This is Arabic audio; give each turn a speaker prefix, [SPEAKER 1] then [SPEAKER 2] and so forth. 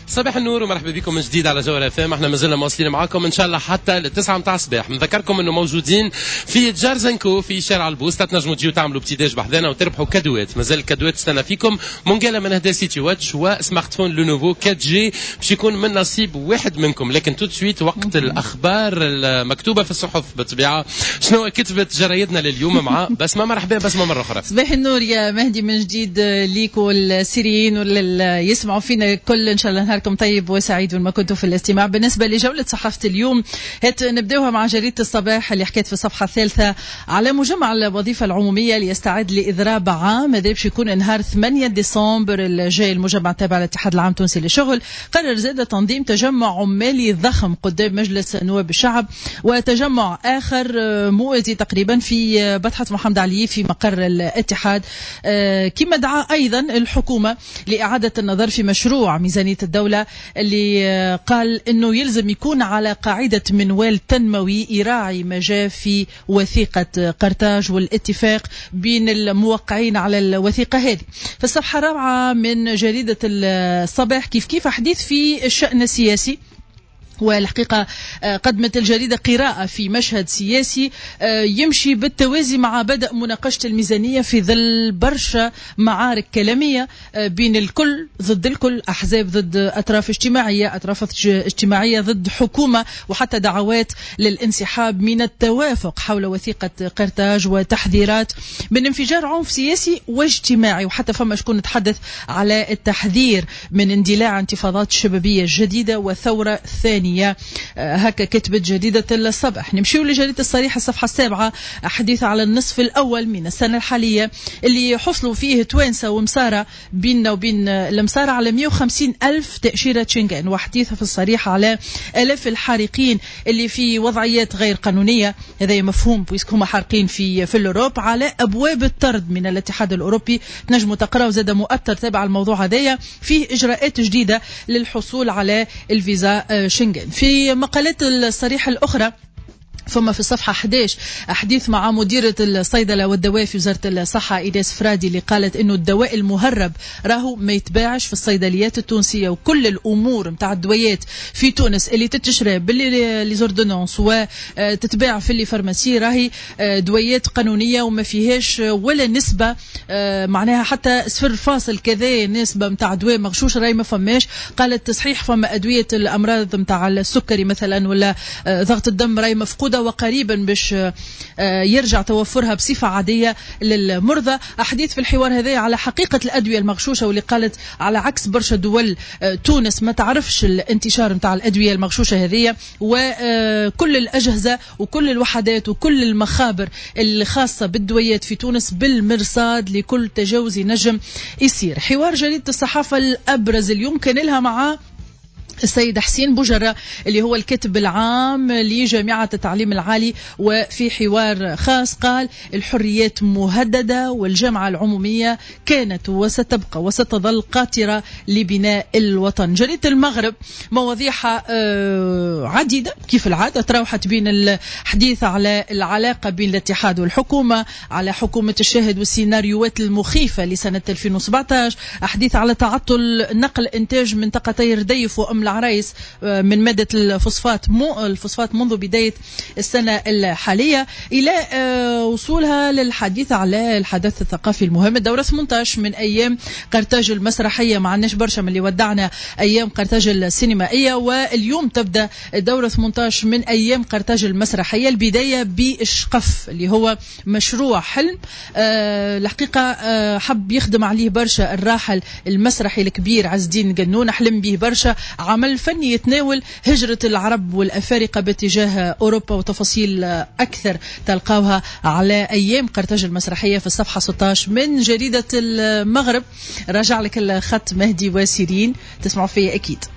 [SPEAKER 1] صباح النور ومرحبا بكم من جديد على جوهر FM. احنا مازلنا مواصلين معاكم ان شاء الله حتى للتسعة متاع الصباح. نذكركم انه موجودين في جارزنكو في شارع البوسطة، تنجموا تجيو تعملوا بتيداج بحذانا وتربحوا كادوات. مازال الكادوات تستنى فيكم، منقاله من هدا سيتي واتش وسمارت فون لو نوفو 4G باش يكون من نصيب واحد منكم. لكن تو سويت وقت الاخبار المكتوبه في الصحف بالطبيعه. شنو كتبت جرايدنا لليوم مع بسمه؟ مرحبا بسمه مره اخرى.
[SPEAKER 2] صباح النور يا مهدي من جديد ليك والسيريين واللي يسمعوا فينا كل ان شاء الله نهاركم طيب وسعيد وما كنتوا في الاستماع. بالنسبه لجوله صحافه اليوم نبداوها مع جريده الصباح اللي حكيت في الصفحه الثالثه على مجمع الوظيفه العموميه ليستعد لاضراب عام. هذا باش يكون نهار 8 ديسمبر الجاي. المجمع تابع الاتحاد العام التونسي للشغل قرر زاد تنظيم تجمع عمالي ضخم قدام مجلس نواب الشعب، وتجمع اخر موازي تقريبا في بطحه محمد علي في مقر الاتحاد، كما دعا ايضا الحكومه لاعاده النظر في مشروع ميزانيه الدوله اللي قال انه يلزم يكون على قاعده منوال تنموي يراعي ما جاء في وثيقه قرطاج والاتفاق بين الموقعين على الوثيقه هذه. في الصفحه الرابعه من جريده الصباح كيف حديث في الشأن السياسي، والحقيقة قدمت الجريدة قراءة في مشهد سياسي يمشي بالتوازي مع بدء مناقشة الميزانية في ظل برشا معارك كلامية بين الكل ضد الكل، أحزاب ضد أطراف اجتماعية، أطراف اجتماعية ضد حكومة، وحتى دعوات للانسحاب من التوافق حول وثيقة قرطاج وتحذيرات من انفجار عنف سياسي واجتماعي. وحتى فما شكون تحدث على التحذير من اندلاع انتفاضات شبابية جديدة وثورة ثانية. هكا كتبت جريدة الصباح. نمشيو لجريدة الصريح الصفحة السابعة، حديث على النصف الأول من السنة الحالية اللي حصلوا فيه توانسة ومسارة بيننا وبين المسارة على 150 ألف تأشيرة شنغن، وحديث في الصريح على ألاف الحارقين اللي في وضعيات غير قانونية. هذا مفهوم بويسكم حارقين في الأوروب على أبواب الطرد من الاتحاد الأوروبي. نجموا تقرأوا زاد مؤتر تابع الموضوع هذايا فيه إجراءات جديدة للحصول على الفيزا شنغن. في مقالات الصريحة الأخرى ثم في الصفحة 11 حديث مع مديرة الصيدلة والدواء في وزارة الصحة إيداس فرادي اللي قالت إنه الدواء المهرب راهو ما يتباعش في الصيدليات التونسية، وكل الأمور متاع الدويات في تونس اللي تتشرى باللي ليزوردونانس وتتباع في اللي فارماسي راهي دويات قانونية وما فيهاش ولا نسبة معناها حتى صفر فاصل كذا نسبة متاع دواء مغشوش راهي ما فماش. قالت تصحيح فما أدوية الأمراض متاع السكري مثلا ولا ضغط الدم راهي مفقودة وقريبا باش يرجع توفرها بصفة عادية للمرضى. أحاديث في الحوار هذا على حقيقة الأدوية المغشوشة، واللي قالت على عكس برشا دول تونس ما تعرفش الانتشار متاع الأدوية المغشوشة هذه، وكل الأجهزة وكل الوحدات وكل المخابر الخاصة بالدويات في تونس بالمرصاد لكل تجاوز نجم يصير. حوار جريدة الصحافة الأبرز اليوم كان لها مع السيد حسين بوجرة اللي هو الكاتب العام لجامعة التعليم العالي، وفي حوار خاص قال الحريات مهددة والجامعة العمومية كانت وستبقى وستظل قاطرة لبناء الوطن. جريدة المغرب مواضيعها عديدة كيف العادة، تراوحت بين الحديث على العلاقة بين الاتحاد والحكومة، على حكومة الشاهد والسيناريوهات المخيفة لسنة 2017، حديث على تعطل نقل إنتاج منطقتي رديف وأم العرايس من مادة الفوسفات منذ بداية السنة الحالية، إلى وصولها للحديث على الحدث الثقافي المهم الدورة 18 من أيام قرطاج المسرحية. ما عناش برشا من اللي ودعنا أيام قرطاج السينمائية، واليوم تبدأ الدورة 18 من أيام قرطاج المسرحية. البداية بإشقف اللي هو مشروع حلم الحقيقة حب يخدم عليه برشا الراحل المسرحي الكبير عز الدين قنون، حلم به برشا عمل فني يتناول هجرة العرب والأفارقة باتجاه أوروبا، وتفاصيل أكثر تلقاوها على أيام قرطاج المسرحية في الصفحة 16 من جريدة المغرب. راجع لك الخط مهدي وسيرين، تسمعوا فيه أكيد.